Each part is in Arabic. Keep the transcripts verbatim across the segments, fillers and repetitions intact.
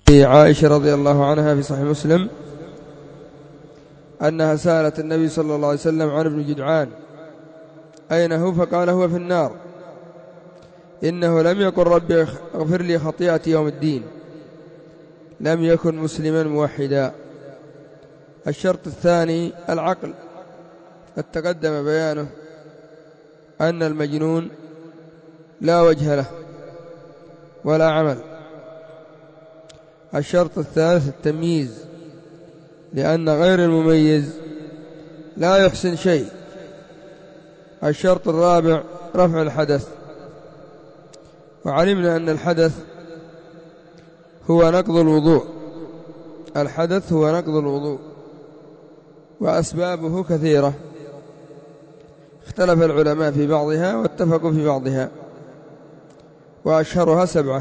عائشة رضي الله عنها في صحيح مسلم أنها سألت النبي صلى الله عليه وسلم عن ابن جدعان أين هو؟ فقال هو في النار، إنه لم يقل ربي اغفر لي خطيئتي يوم الدين، لم يكن مسلما موحدا. الشرط الثاني العقل، قد تقدم بيانه أن المجنون لا وجه له ولا عمل. الشرط الثالث التمييز، لأن غير المميز لا يحسن شيء. الشرط الرابع رفع الحدث، وعلمنا أن الحدث هو نقض الوضوء، الحدث هو نقض الوضوء وأسبابه كثيرة، اختلف العلماء في بعضها واتفقوا في بعضها، وأشهرها سبعة،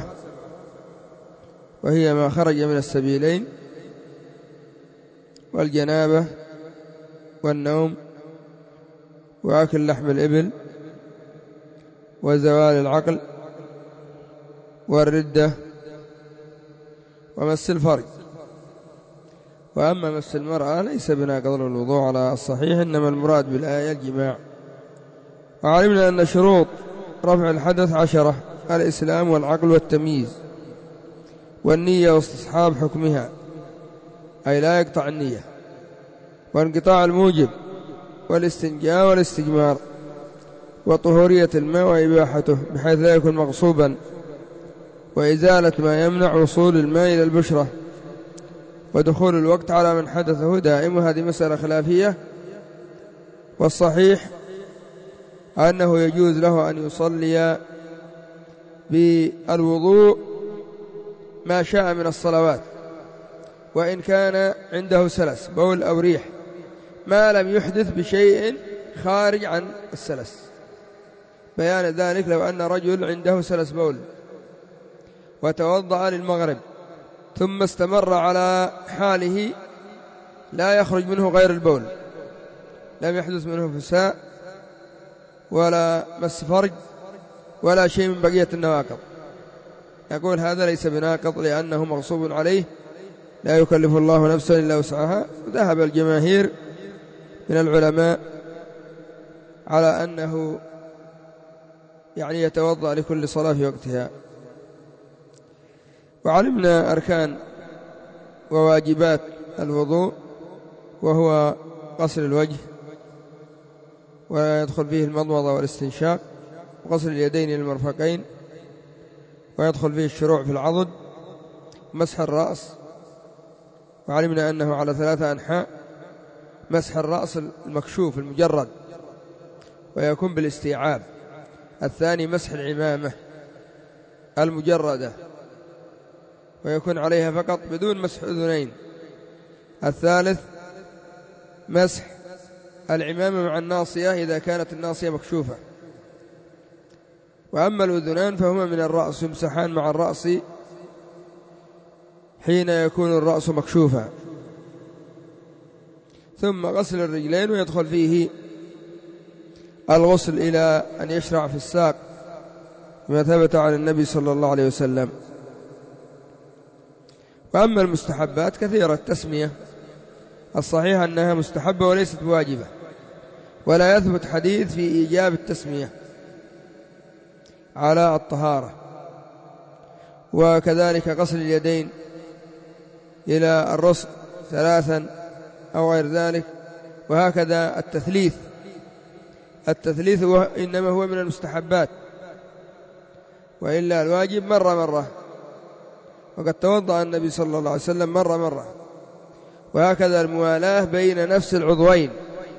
وهي ما خرج من السبيلين، والجنابة، والنوم، وأكل لحم الإبل، وزوال العقل، والردة، ومس الفرج. وأما مس المرأة ليس بناقض الوضوء على الصحيح، إنما المراد بالآية الجماع. وعلمنا أن شروط رفع الحدث عشرة: الإسلام والعقل والتمييز والنية واستصحاب حكمها، أي لا يقطع النية، وانقطاع الموجب، والاستنجاء والاستجمار، وطهورية الماء وإباحته بحيث لا يكون مغصوبا، وإزالة ما يمنع وصول الماء إلى البشرة، ودخول الوقت على من حدثه دائم. وهذه مسألة خلافية، والصحيح أنه يجوز له أن يصلي بالوضوء ما شاء من الصلوات، وإن كان عنده سلس بول أو ريح، ما لم يحدث بشيء خارج عن السلس. بيان ذلك لو أن رجل عنده سلس بول وتوضأ للمغرب ثم استمر على حاله لا يخرج منه غير البول، لم يحدث منه فساء ولا مس فرج ولا شيء من بقية النواقض، يقول هذا ليس بناقض لأنه مغصوب عليه، لا يكلف الله نفسا إلا وسعها. ذهب الجماهير من العلماء على أنه يعني يتوضأ لكل صلاة في وقتها. وعلمنا أركان وواجبات الوضوء، وهو غسل الوجه، ويدخل فيه المضمضة والاستنشاق، وغسل اليدين إلى المرفقين، ويدخل فيه الشروع في العضد، مسح الرأس. وعلمنا أنه على ثلاثة أنحاء: مسح الرأس المكشوف المجرد ويكون بالاستيعاب، الثاني مسح العمامة المجردة ويكون عليها فقط بدون مسح أذنين، الثالث مسح العمامة مع الناصية إذا كانت الناصية مكشوفة. وأما الأذنان فهما من الرأس، يمسحان مع الرأس حين يكون الرأس مكشوفا. ثم غسل الرجلين، ويدخل فيه الغسل إلى أن يشرع في الساق ما ثبت عن النبي صلى الله عليه وسلم. وأما المستحبات كثيرة، التسمية الصحيح أنها مستحبة وليست واجبة، ولا يثبت حديث في إيجاب التسمية على الطهارة. وكذلك غسل اليدين إلى الرسغ ثلاثا أو غير ذلك، وهكذا التثليث، التثليث هو إنما هو من المستحبات، وإلا الواجب مرة مرة، وقد توضأ النبي صلى الله عليه وسلم مرة مرة. وهكذا الموالاة بين نفس العضوين،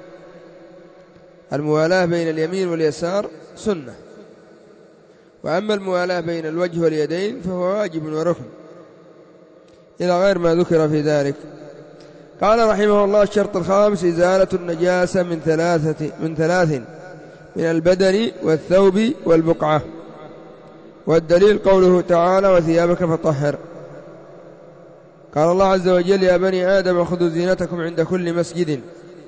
الموالاة بين اليمين واليسار سنة، وأما الموالاة بين الوجه واليدين فهو واجب وركن، إلى غير ما ذكر في ذلك. قال رحمه الله: الشرط الخامس إزالة النجاسة من ثلاثة من ثلاث من البدن والثوب والبقعة. والدليل قوله تعالى: وثيابك فطهر. قال الله عز وجل: يا بني آدم خذوا زينتكم عند كل مسجد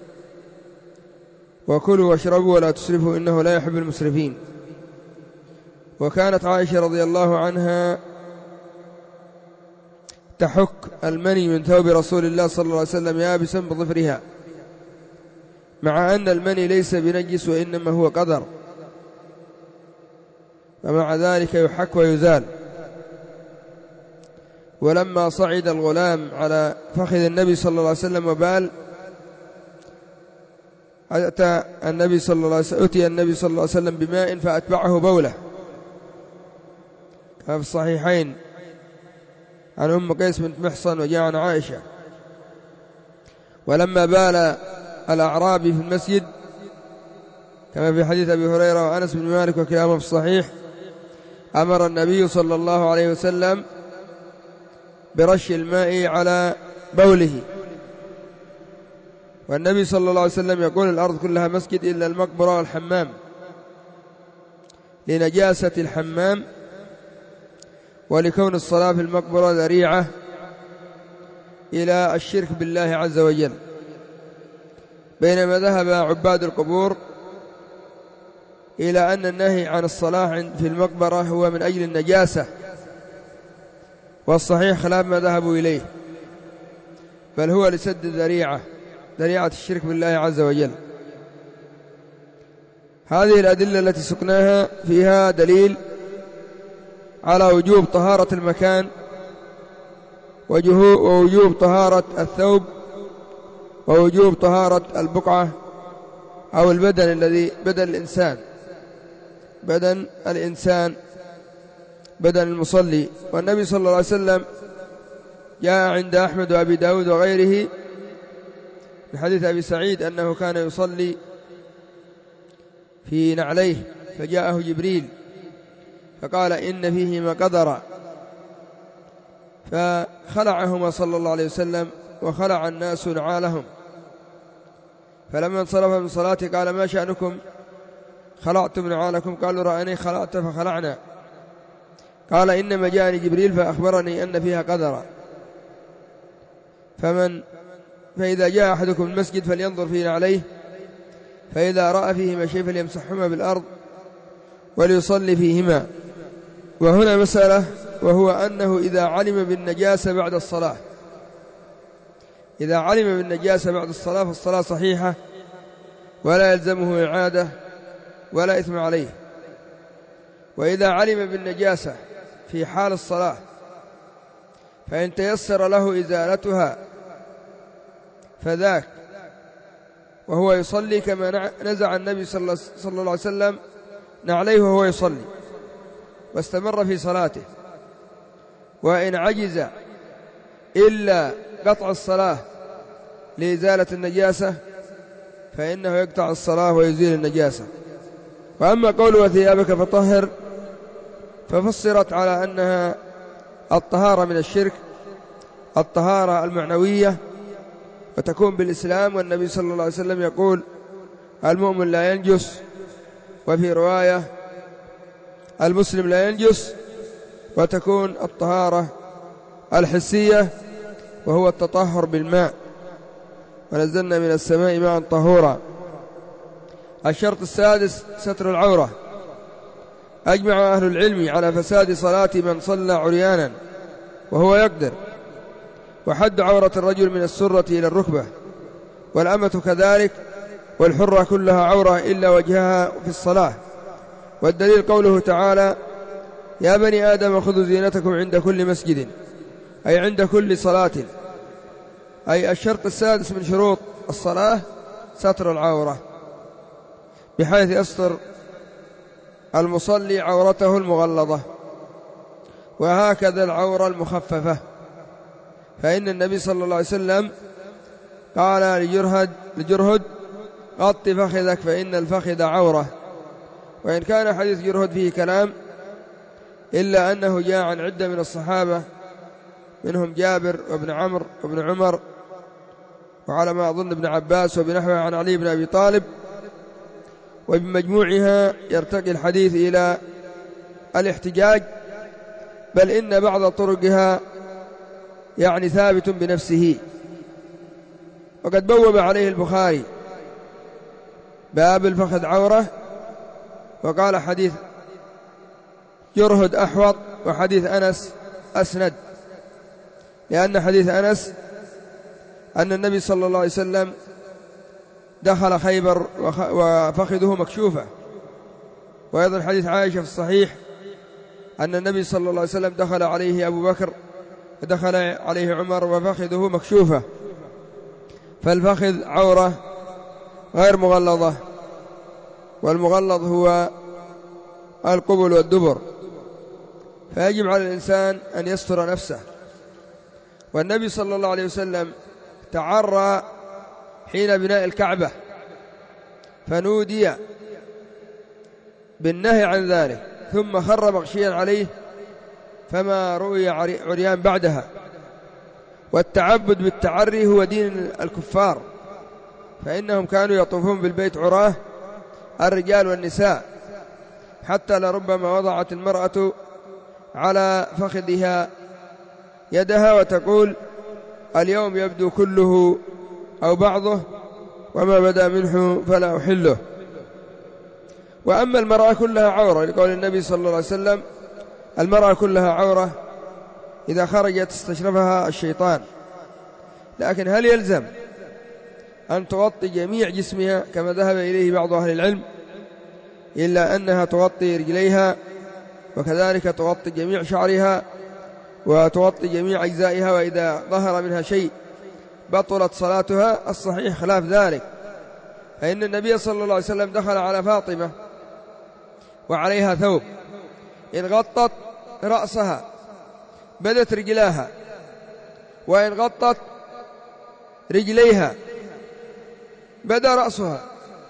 وكلوا واشربوا ولا تسرفوا إنه لا يحب المسرفين. وكانت عائشة رضي الله عنها تحك المني من ثوب رسول الله صلى الله عليه وسلم يابسا بظفرها، مع أن المني ليس بنجس وإنما هو قدر، ومع ذلك يحك ويزال. ولما صعد الغلام على فخذ النبي صلى الله عليه وسلم وبال، أتى النبي صلى الله عليه وسلم أتي النبي صلى الله عليه وسلم بماء فأتبعه بوله، كما في الصحيحين عن أم قيس بنت محصن وجاء عن عائشة. ولما بال الأعرابي في المسجد كما في حديث أبي هريرة وأنس بن مالك وكلاهما في الصحيح، أمر النبي صلى الله عليه وسلم برش الماء على بوله. والنبي صلى الله عليه وسلم يقول الأرض كلها مسجد إلا المقبرة والحمام، لنجاسة الحمام ولكون الصلاة في المقبرة ذريعة إلى الشرك بالله عز وجل. بينما ذهب عباد القبور إلى أن النهي عن الصلاة في المقبرة هو من أجل النجاسة، والصحيح خلاف ما ذهبوا إليه، بل هو لسد الذريعة، ذريعة الشرك بالله عز وجل. هذه الأدلة التي سقناها فيها دليل على وجوب طهارة المكان ووجوب طهارة الثوب ووجوب طهارة البقعة أو البدن الذي بدن الإنسان بدن الإنسان بدن المصلي. والنبي صلى الله عليه وسلم جاء عند أحمد وأبي داود وغيره من حديث أبي سعيد أنه كان يصلي في نعليه، فجاءه جبريل فقال إن فيهما قدرا، فخلعهما صلى الله عليه وسلم وخلع الناس نعالهم. فلما انصرف من صلاته قال ما شأنكم خلعتم نعالكم؟ قالوا رأني خلعت فخلعنا. قال إنما جاءني جبريل فأخبرني أن فيها قدرا، فمن فإذا جاء أحدكم المسجد فلينظر في نعليه، فإذا رأى فيهما شيء فليمسحهما بالأرض وليصلي فيهما. وهنا مسألة، وهو أنه إذا علم بالنجاسة بعد الصلاة إذا علم بالنجاسة بعد الصلاة فالصلاة صحيحة ولا يلزمه إعادة ولا إثم عليه. وإذا علم بالنجاسة في حال الصلاة فإن تيسر له إزالتها فذاك، وهو يصلي كما نزع النبي صلى الله عليه وسلم نعليه وهو يصلي واستمر في صلاته. وإن عجز إلا قطع الصلاة لإزالة النجاسة فإنه يقطع الصلاة ويزيل النجاسة. وأما قوله وثيابك فطهر ففسرت على أنها الطهارة من الشرك، الطهارة المعنوية، وتكون بالإسلام. والنبي صلى الله عليه وسلم يقول المؤمن لا ينجس، وفي رواية المسلم لا ينجس، وتكون الطهارة الحسية وهو التطهر بالماء، ونزلنا من السماء ماء طهورا. الشرط السادس ستر العورة. أجمع أهل العلم على فساد صلاة من صلى عريانا وهو يقدر، وحد عورة الرجل من السرة إلى الركبة، والأمة كذلك، والحرة كلها عورة إلا وجهها في الصلاة. والدليل قوله تعالى يا بني آدم خذوا زينتكم عند كل مسجد، أي عند كل صلاة. أي الشرط السادس من شروط الصلاة ستر العورة، بحيث يستر المصلي عورته المغلظة، وهكذا العورة المخففة. فإن النبي صلى الله عليه وسلم قال لجرهد, لجرهد غط فخذك فإن الفخذ عورة. وإن كان حديث جرهد فيه كلام إلا أنه جاء عن عدة من الصحابة، منهم جابر وابن عمرو وابن عمر وعلى ما أظن ابن عباس وبنحوه عن علي بن أبي طالب. وبمجموعها يرتقي الحديث إلى الاحتجاج، بل إن بعض طرقها يعني ثابت بنفسه. وقد بوب عليه البخاري باب الفخذ عورة، وقال حديث جرهد أحوط وحديث أنس أسند. لأن حديث أنس أن النبي صلى الله عليه وسلم دخل خيبر وفخذه مكشوفة. وأيضا حديث عائشة في الصحيح أن النبي صلى الله عليه وسلم دخل عليه أبو بكر ودخل عليه عمر وفخذه مكشوفة، فالفخذ عورة غير مغلظة، والمغلظ هو القبل والدبر، فيجب على الإنسان أن يستر نفسه. والنبي صلى الله عليه وسلم تعرى حين بناء الكعبة فنودي بالنهي عن ذلك، ثم خر مغشيا عليه فما رؤي عريان بعدها. والتعبد بالتعري هو دين الكفار، فإنهم كانوا يطوفون بالبيت عراه الرجال والنساء، حتى لربما وضعت المرأة على فخذها يدها وتقول اليوم يبدو كله أو بعضه، وما بدا منه فلا أحله. وأما المرأة كلها عورة لقول النبي صلى الله عليه وسلم المرأة كلها عورة إذا خرجت استشرفها الشيطان. لكن هل يلزم أن تغطي جميع جسمها كما ذهب إليه بعض أهل العلم؟ إلا أنها تغطي رجليها، وكذلك تغطي جميع شعرها، وتغطي جميع أجزائها، وإذا ظهر منها شيء بطلت صلاتها. الصحيح خلاف ذلك، فإن النبي صلى الله عليه وسلم دخل على فاطمة وعليها ثوب، إن غطت رأسها بدت رجلاها، وإن غطت رجليها بدا رأسها.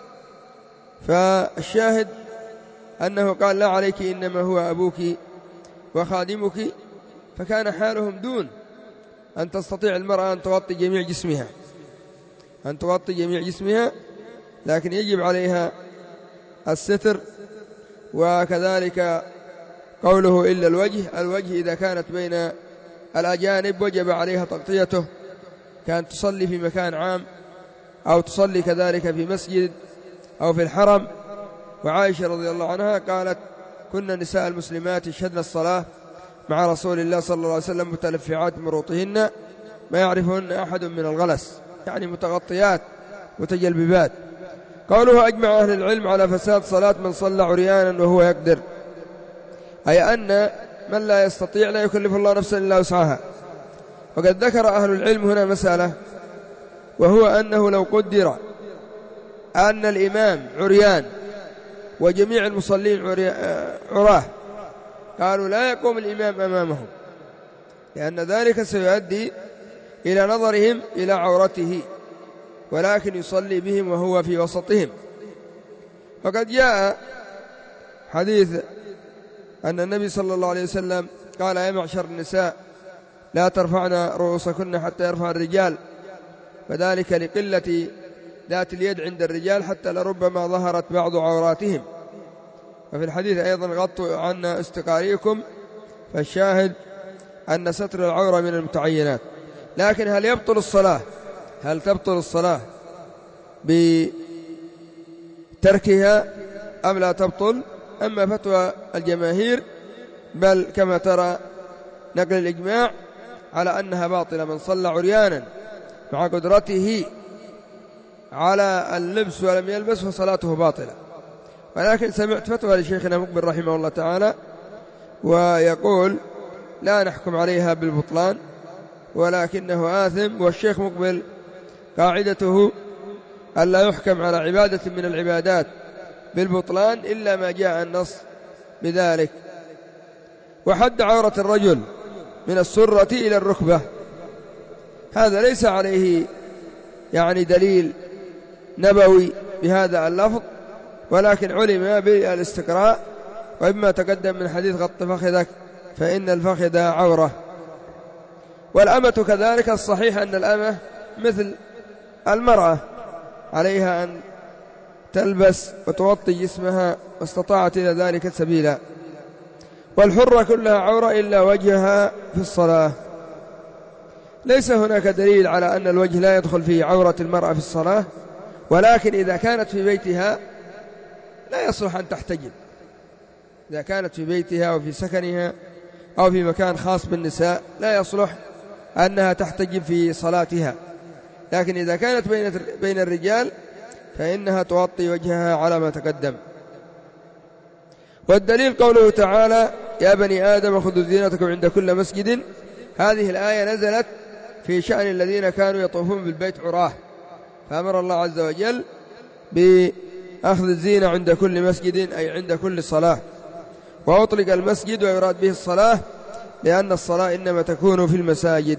فالشاهد أنه قال لا عليك إنما هو أبوك وخادمك، فكان حالهم دون أن تستطيع المرأة أن تغطي جميع جسمها أن تغطي جميع جسمها لكن يجب عليها الستر. وكذلك قوله إلا الوجه، الوجه إذا كانت بين الأجانب وجب عليها تغطيته، كانت تصلي في مكان عام أو تصلي كذلك في مسجد أو في الحرم. وعائشة رضي الله عنها قالت كنا نساء المسلمات يشهدن الصلاة مع رسول الله صلى الله عليه وسلم متلفعات مروطهن ما يعرفهن أحد من الغلس، يعني متغطيات متجلببات. قوله أجمع أهل العلم على فساد صلاة من صلى عريانا وهو يقدر، أي أن من لا يستطيع لا يكلف الله نفسا إلا وسعها. وقد ذكر أهل العلم هنا مسألة، وهو أنه لو قدر أن الإمام عريان وجميع المصلين عراه، قالوا لا يقوم الإمام أمامهم، لأن ذلك سيؤدي إلى نظرهم إلى عورته، ولكن يصلي بهم وهو في وسطهم. فقد جاء حديث أن النبي صلى الله عليه وسلم قال يا معشر النساء لا ترفعن رؤوسكن حتى يرفع الرجال، وذلك لقلة ذات اليد عند الرجال حتى لربما ظهرت بعض عوراتهم. وفي الحديث أيضا غطوا عنا استقاريكم، فالشاهد أن ستر العورة من المتعينات. لكن هل يبطل الصلاة هل تبطل الصلاة بتركها أم لا تبطل؟ أما فتوى الجماهير بل كما ترى نقل الإجماع على أنها باطلة، من صلى عريانا مع قدرته على اللبس ولم يلبس فصلاته باطلة. ولكن سمعت فتوى لشيخنا مقبل رحمه الله تعالى ويقول لا نحكم عليها بالبطلان ولكنه آثم. والشيخ مقبل قاعدته ألا يحكم على عبادة من العبادات بالبطلان إلا ما جاء النص بذلك. وحد عورة الرجل من السرة إلى الركبة هذا ليس عليه يعني دليل نبوي بهذا اللفظ، ولكن علم بالاستقراء، وإما تقدم من حديث غط فخذك فإن الفخذ عورة. والأمة كذلك، الصحيح أن الأمة مثل المرأة عليها أن تلبس وتغطي جسمها واستطاعت إلى ذلك سبيلا. والحرة كلها عورة إلا وجهها في الصلاة. ليس هناك دليل على أن الوجه لا يدخل في عورة المرأة في الصلاة، ولكن إذا كانت في بيتها لا يصلح أن تحتجب. إذا كانت في بيتها وفي سكنها أو في مكان خاص بالنساء لا يصلح أنها تحتجب في صلاتها، لكن إذا كانت بين بين الرجال فإنها تغطي وجهها على ما تقدم. والدليل قوله تعالى: يا بني آدم خذوا زينتكم عند كل مسجد. هذه الآية نزلت في شأن الذين كانوا يطوفون بالبيت عراه، فأمر الله عز وجل بأخذ الزينة عند كل مسجد، أي عند كل صلاة. وأطلق المسجد ويراد به الصلاة، لأن الصلاة إنما تكون في المساجد.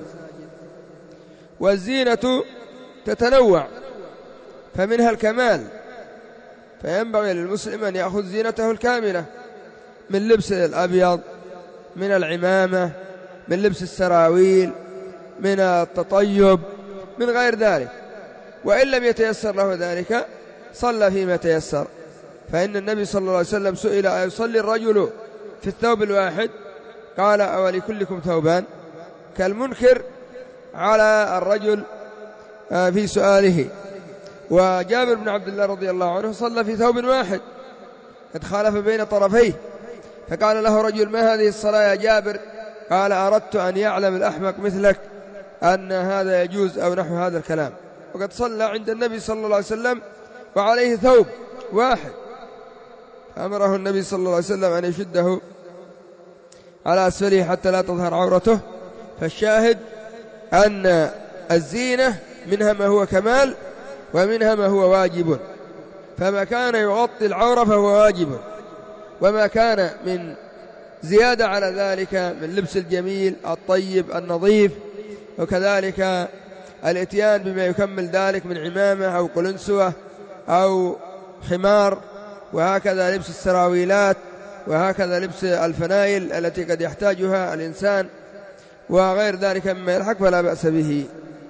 والزينة تتنوع، فمنها الكمال، فينبغي للمسلم أن يأخذ زينته الكاملة من لبس الأبيض، من العمامة، من لبس السراويل، من التطيب، من غير ذلك. وإن لم يتيسر له ذلك صلى فيما تيسر، فإن النبي صلى الله عليه وسلم سئل: أيصلي الرجل في الثوب الواحد؟ قال: أولكلكم ثوبان؟ كالمنكر على الرجل في سؤاله. وجابر بن عبد الله رضي الله عنه صلى في ثوب واحد، قد خالف بين طرفيه، فقال له رجل: ما هذه الصلاة يا جابر؟ قال: أردت أن يعلم الأحمق مثلك أن هذا يجوز، أو نحو هذا الكلام. وقد صلى عند النبي صلى الله عليه وسلم وعليه ثوب واحد، فأمره النبي صلى الله عليه وسلم أن يشده على أسفله حتى لا تظهر عورته. فالشاهد أن الزينة منها ما هو كمال ومنها ما هو واجب، فما كان يغطي العورة فهو واجب، وما كان من زيادة على ذلك من لبس الجميل الطيب النظيف، وكذلك الاتيان بما يكمل ذلك من عمامة أو قلنسوة أو خمار، وهكذا لبس السراويلات، وهكذا لبس الفنايل التي قد يحتاجها الإنسان، وغير ذلك مما يلحق فلا بأس به.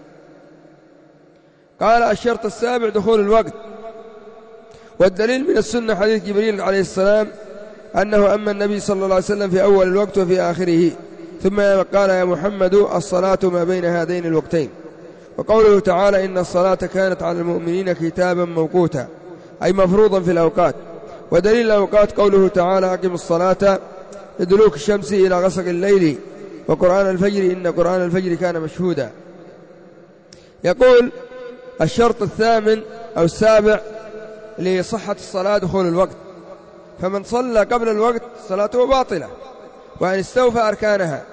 قال: الشرط السابع دخول الوقت. والدليل من السنة حديث جبريل عليه السلام أنه أما النبي صلى الله عليه وسلم في أول الوقت وفي آخره، ثم قال: يا محمد الصلاة ما بين هذين الوقتين. وقوله تعالى: إن الصلاة كانت على المؤمنين كتابا موقوتا، أي مفروضا في الأوقات. ودليل الأوقات قوله تعالى: أقم الصلاة لدلوك الشمس إلى غسق الليل وقرآن الفجر إن قرآن الفجر كان مشهودا. يقول: الشرط الثامن أو السابع لصحة الصلاة دخول الوقت، فمن صلى قبل الوقت صلاته باطلة، وإن استوفى أركانها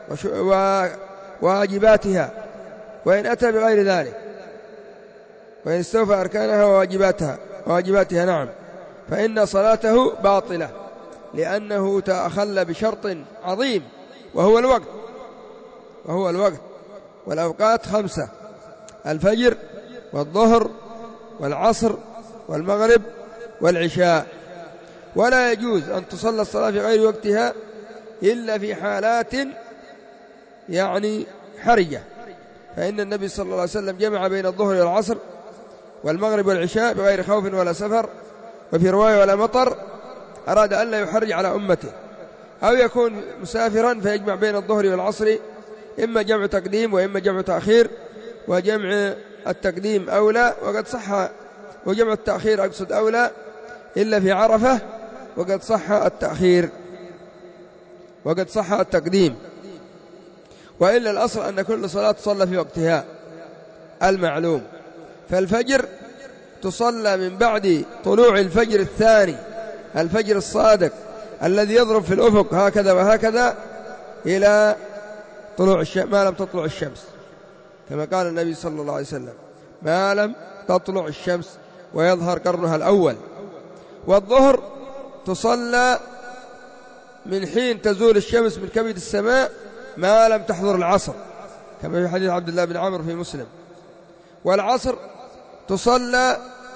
وواجباتها، وإن أتى بغير ذلك، وإن استوفى أركانها وواجباتها وواجباتها نعم، فإن صلاته باطلة، لأنه تأخل بشرط عظيم وهو الوقت وهو الوقت والأوقات خمسة: الفجر والظهر والعصر والمغرب والعشاء. ولا يجوز أن تصلى الصلاة في غير وقتها إلا في حالات يعني حرجة، فإن النبي صلى الله عليه وسلم جمع بين الظهر والعصر والمغرب والعشاء بغير خوف ولا سفر، وفي رواية ولا مطر، أراد أن لا يحرج على أمته. أو يكون مسافرا فيجمع بين الظهر والعصر، إما جمع تقديم وإما جمع تأخير، وجمع التقديم أولى وقد صح، وجمع التأخير أقصد أولى إلا في عرفة وقد صح التأخير وقد صح التقديم. وإلا الأصل أن كل صلاة تصلى في وقتها المعلوم. فالفجر تصلى من بعد طلوع الفجر الثاني، الفجر الصادق الذي يضرب في الأفق هكذا وهكذا إلى طلوع الشمس، ما لم تطلع الشمس، كما قال النبي صلى الله عليه وسلم: ما لم تطلع الشمس ويظهر قرنها الأول. والظهر تصلى من حين تزول الشمس من كبد السماء ما لم تحضر العصر، كما في حديث عبد الله بن عمرو في مسلم. والعصر تصلى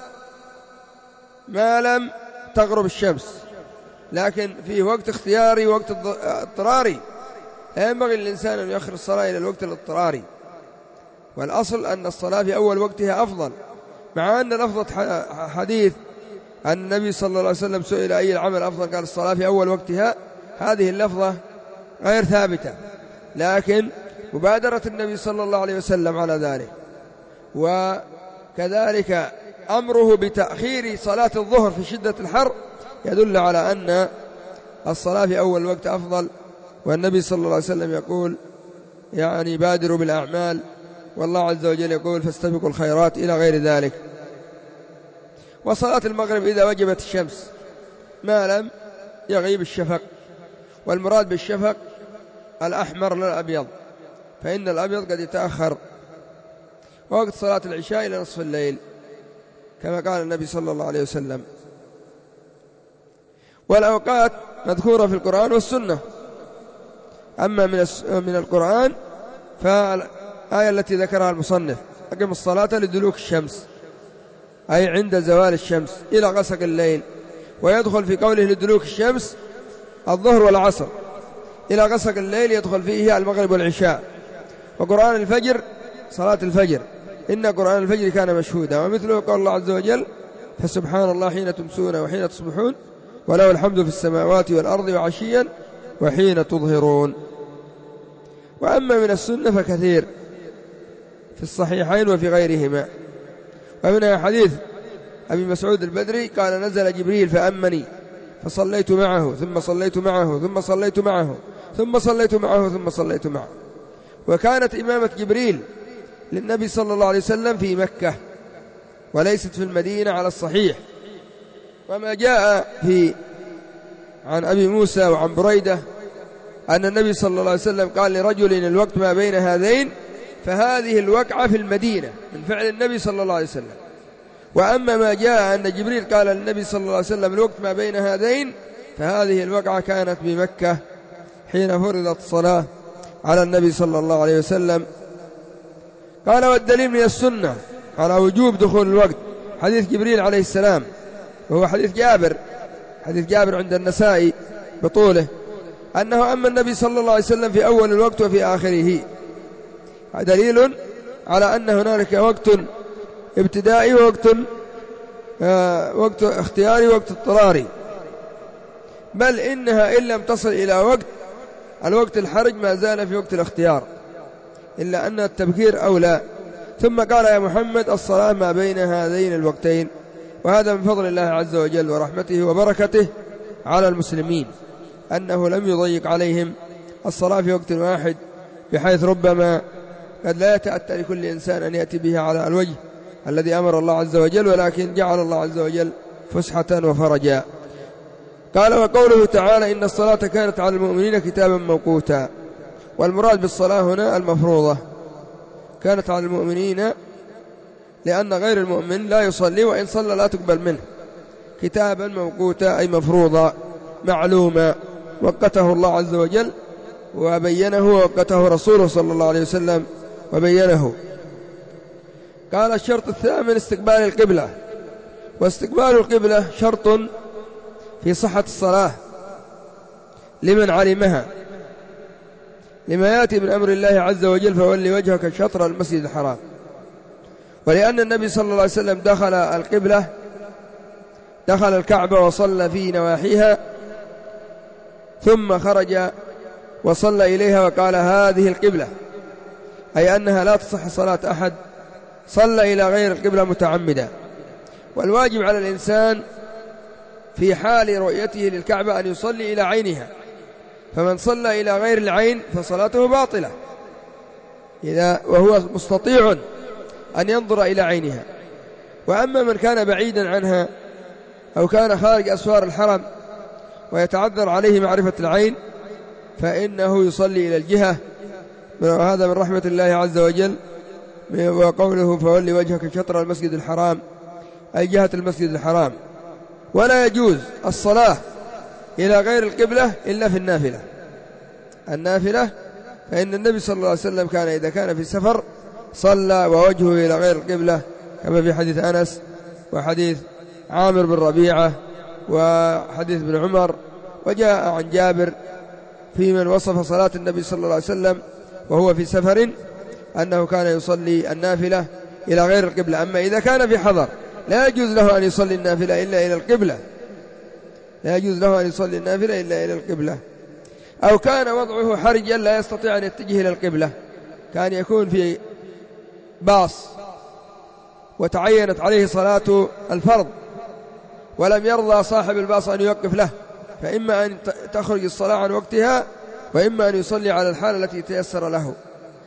ما لم تغرب الشمس، لكن في وقت اختياري ووقت اضطراري، ينبغي للإنسان أن يؤخر الصلاة إلى الوقت الاضطراري. والأصل أن الصلاة في أول وقتها أفضل، مع أن لفظة حديث أن النبي صلى الله عليه وسلم سئل أي العمل أفضل قال الصلاة في أول وقتها، هذه اللفظة غير ثابتة، لكن مبادرة النبي صلى الله عليه وسلم على ذلك، وكذلك أمره بتأخير صلاة الظهر في شدة الحر يدل على أن الصلاة في أول وقت أفضل. والنبي صلى الله عليه وسلم يقول: يعني بادروا بالأعمال، والله عز وجل يقول فاستبقوا الخيرات إلى غير ذلك. وصلاة المغرب إذا وجبت الشمس ما لم يغيب الشفق، والمراد بالشفق الأحمر لا الأبيض، فإن الأبيض قد يتأخر. ووقت صلاة العشاء إلى نصف الليل كما قال النبي صلى الله عليه وسلم. والأوقات مذكورة في القرآن والسنة. أما من من القرآن فالآية التي ذكرها المصنف أقم الصلاة لدلوك الشمس، أي عند زوال الشمس إلى غسق الليل. ويدخل في قوله لدلوك الشمس الظهر والعصر، إلى غسق الليل يدخل فيه المغرب والعشاء. وقرآن الفجر صلاة الفجر، إن قرآن الفجر كان مشهودا. ومثله قول الله عز وجل فسبحان الله حين تمسون وحين تصبحون وله الحمد في السماوات والأرض وعشيا وحين تظهرون. وأما من السنة فكثير في الصحيحين وفي غيرهما. ومنها حديث أبي مسعود البدري قال نزل جبريل فأمني فصليت معه ثم صليت معه ثم صليت معه ثم صليت معه ثم صليت معه. وكانت إمامة جبريل للنبي صلى الله عليه وسلم في مكة وليست في المدينة على الصحيح. وما جاء في عن أبي موسى وعن بريدة أن النبي صلى الله عليه وسلم قال لرجل الوقت ما بين هذين، فهذه الوقعة في المدينة من فعل النبي صلى الله عليه وسلم. وأما ما جاء أن جبريل قال للنبي صلى الله عليه وسلم الوقت ما بين هذين، فهذه الوقعة كانت بمكة حين فرضت الصلاة على النبي صلى الله عليه وسلم. قال والدليل من السنة على وجوب دخول الوقت حديث جبريل عليه السلام، وهو حديث جابر حديث جابر عند النسائي بطوله، أنه أما النبي صلى الله عليه وسلم في أول الوقت وفي آخره. دليل على أن هنالك وقت ابتدائي ووقت آه وقت اختياري ووقت اضطراري، بل إنها إن لم تصل إلى وقت الوقت الحرج ما زال في وقت الاختيار، إلا أن التبكير أولى. ثم قال يا محمد الصلاة ما بين هذين الوقتين. وهذا من فضل الله عز وجل ورحمته وبركته على المسلمين أنه لم يضيق عليهم الصلاة في وقت واحد، بحيث ربما قد لا يتأتى لكل إنسان أن يأتي به على الوجه الذي أمر الله عز وجل، ولكن جعل الله عز وجل فسحة وفرجا. قال وقوله تعالى إن الصلاة كانت على المؤمنين كتابا موقوتا. والمراد بالصلاة هنا المفروضة، كانت على المؤمنين لأن غير المؤمن لا يصلي، وإن صلى لا تقبل منه. كتابا موقوتا أي مفروضا معلوما وقته الله عز وجل وبينه، ووقته رسوله صلى الله عليه وسلم وبينه. قال الشرط الثامن استقبال القبلة. واستقبال القبلة شرط في صحة الصلاة لمن علمها، لما يأتي من أمر الله عز وجل فولي وجهك شطر المسجد الحرام. ولأن النبي صلى الله عليه وسلم دخل القبلة دخل الكعبة وصلى في نواحيها، ثم خرج وصلى إليها وقال هذه القبلة، أي أنها لا تصح صلاة أحد صلى إلى غير القبلة متعمدا. والواجب على الإنسان في حال رؤيته للكعبة أن يصلي إلى عينها، فمن صلى إلى غير العين فصلاته باطلة إذا وهو مستطيع أن ينظر إلى عينها. وأما من كان بعيدا عنها أو كان خارج أسوار الحرم ويتعذر عليه معرفة العين فإنه يصلي إلى الجهة، وهذا من رحمة الله عز وجل. وقوله فولي وجهك شطر المسجد الحرام أي جهة المسجد الحرام. ولا يجوز الصلاة إلى غير القبلة إلا في النافلة. النافلة فإن النبي صلى الله عليه وسلم كان إذا كان في سفر صلى ووجهه إلى غير القبلة، كما في حديث أنس وحديث عامر بن ربيعة وحديث ابن عمر. وجاء عن جابر في من وصف صلاة النبي صلى الله عليه وسلم وهو في سفر أنه كان يصلي النافلة إلى غير القبلة. أما إذا كان في حضر لا يجوز له أن يصلي النافلة إلا إلى القبلة، لا يجوز له أن يصلي النافلة إلا إلى القبلة. أو كان وضعه حرجا لا يستطيع أن يتجه إلى القبلة، كان يكون في باص وتعينت عليه صلاة الفرض ولم يرضى صاحب الباص أن يوقف له، فإما أن تخرج الصلاة عن وقتها وإما أن يصلي على الحالة التي تيسر له.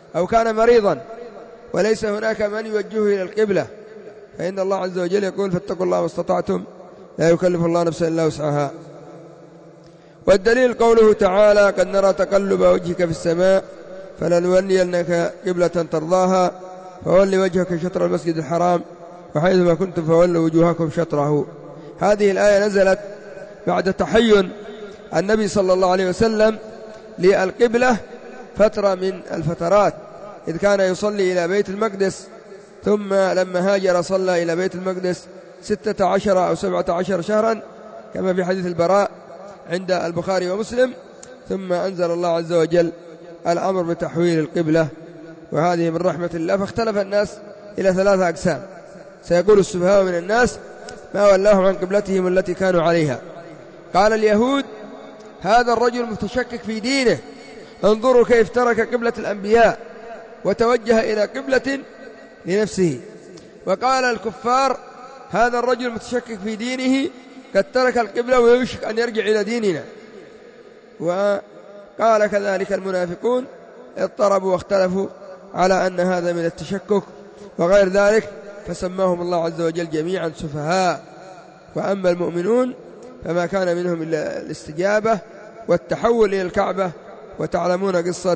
أو كان مريضا وليس هناك من يوجهه إلى القبلة، فإن الله عز وجل يقول فاتقوا الله ما استطعتم لا يكلف الله نفسا إلا وسعها. والدليل قوله تعالى قد نرى تقلب وجهك في السماء فلنولينك قبلة ترضاها فول وجهك شطر المسجد الحرام وحيثما كنتم فولوا وجوهكم شطره. هذه الآية نزلت بعد تحين النبي صلى الله عليه وسلم للقبلة فترة من الفترات، إذ كان يصلي إلى بيت المقدس، ثم لما هاجر صلى إلى بيت المقدس ستة عشر أو سبعة عشر شهرا كما في حديث البراء عند البخاري ومسلم، ثم أنزل الله عز وجل الأمر بتحويل القبلة، وهذه من رحمة الله. فاختلف الناس إلى ثلاثة أقسام. سيقول السفهاء من الناس ما ولاهم عن قبلتهم التي كانوا عليها. قال اليهود هذا الرجل متشكك في دينه، انظروا كيف ترك قبلة الأنبياء وتوجه إلى قبلة لنفسه. وقال الكفار هذا الرجل متشكك في دينه قد ترك القبلة ويوشك أن يرجع إلى ديننا. وقال كذلك المنافقون اضطربوا واختلفوا على أن هذا من التشكك وغير ذلك، فسماهم الله عز وجل جميعا سفهاء. وأما المؤمنون فما كان منهم إلا الاستجابة والتحول إلى الكعبة. وتعلمون قصة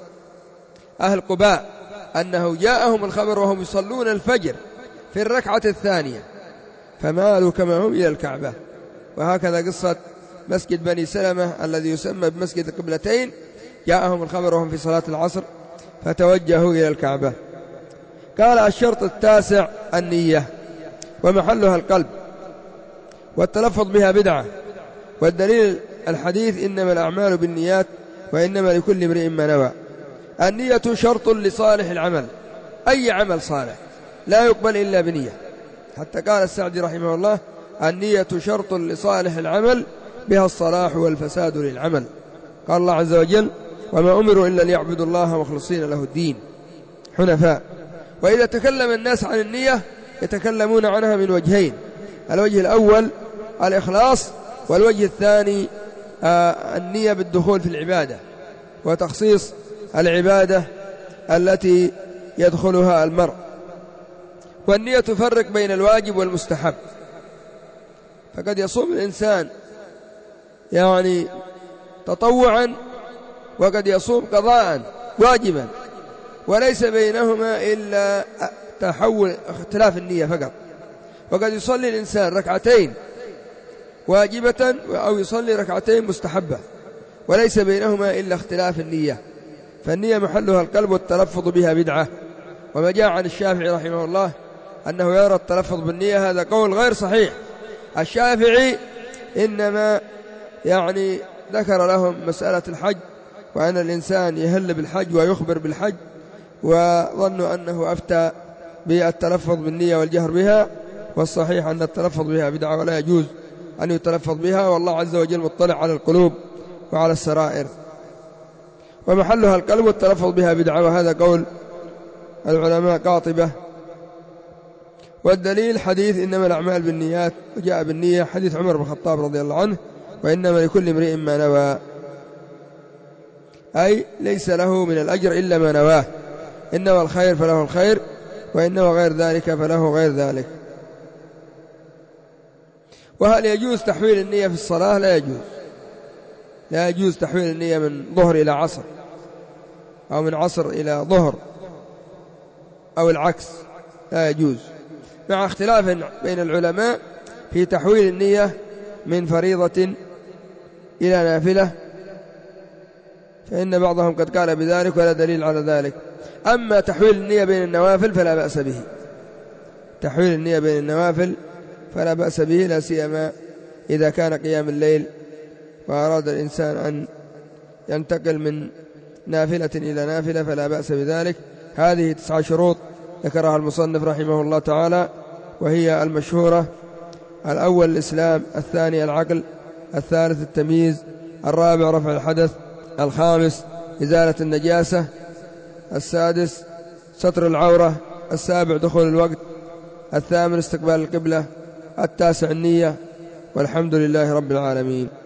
أهل قباء أنه جاءهم الخبر وهم يصلون الفجر في الركعة الثانية فمالوا كما هم إلى الكعبة. وهكذا قصة مسجد بني سلمة الذي يسمى بمسجد القبلتين، جاءهم الخبر وهم في صلاة العصر فتوجهوا إلى الكعبة. قال الشرط التاسع النية ومحلها القلب، والتلفظ بها بدعة. والدليل الحديث إنما الأعمال بالنيات وإنما لكل امرئ ما نوى. النية شرط لصالح العمل، أي عمل صالح لا يقبل إلا بنية. حتى قال السعدي رحمه الله النية شرط لصالح العمل بها الصلاح والفساد للعمل. قال الله عز وجل وما أمروا إلا ليعبدوا الله مخلصين له الدين حنفاء. وإذا تكلم الناس عن النية يتكلمون عنها من وجهين: الوجه الأول الإخلاص، والوجه الثاني آه النية بالدخول في العبادة وتخصيص العبادة التي يدخلها المرء. والنية تفرق بين الواجب والمستحب، فقد يصوم الإنسان يعني تطوعا وقد يصوم قضاء واجبا وليس بينهما إلا تحول اختلاف النية فقط. وقد يصلي الإنسان ركعتين واجبة أو يصلي ركعتين مستحبة وليس بينهما إلا اختلاف النية. فالنية محلها القلب والتلفظ بها بدعة. وما جاء عن الشافعي رحمه الله أنه يرى التلفظ بالنية هذا قول غير صحيح. الشافعي إنما يعني ذكر لهم مسألة الحج وأن الإنسان يهل بالحج ويخبر بالحج، وظنوا أنه أفتى بالتلفظ بالنية والجهر بها، والصحيح أن التلفظ بها بدعة ولا يجوز أن يتلفظ بها، والله عز وجل مطلع على القلوب وعلى السرائر. ومحلها القلب والتلفظ بها بدعة، وهذا قول العلماء قاطبة. والدليل حديث إنما الأعمال بالنيات، وجاء بالنية حديث عمر بن الخطاب رضي الله عنه وإنما لكل امرئ ما نوى، أي ليس له من الأجر إلا ما نواه، إنما الخير فله الخير وإنما غير ذلك فله غير ذلك. وهل يجوز تحويل النية في الصلاة؟ لا يجوز. لا يجوز تحويل النية من ظهر إلى عصر أو من عصر إلى ظهر أو العكس، لا يجوز، مع اختلاف بين العلماء في تحويل النية من فريضة إلى نافلة، فإن بعضهم قد قال بذلك ولا دليل على ذلك. أما تحويل النية بين النوافل فلا بأس به، تحويل النية بين النوافل فلا بأس به، لا سيما إذا كان قيام الليل وأراد الإنسان أن ينتقل من نافلة إلى نافلة فلا بأس بذلك. هذه تسعة شروط ذكرها المصنف رحمه الله تعالى، وهي المشهورة: الأول الإسلام، الثاني العقل، الثالث التمييز، الرابع رفع الحدث، الخامس إزالة النجاسة، السادس ستر العورة، السابع دخول الوقت، الثامن استقبال القبلة، التاسع النية. والحمد لله رب العالمين.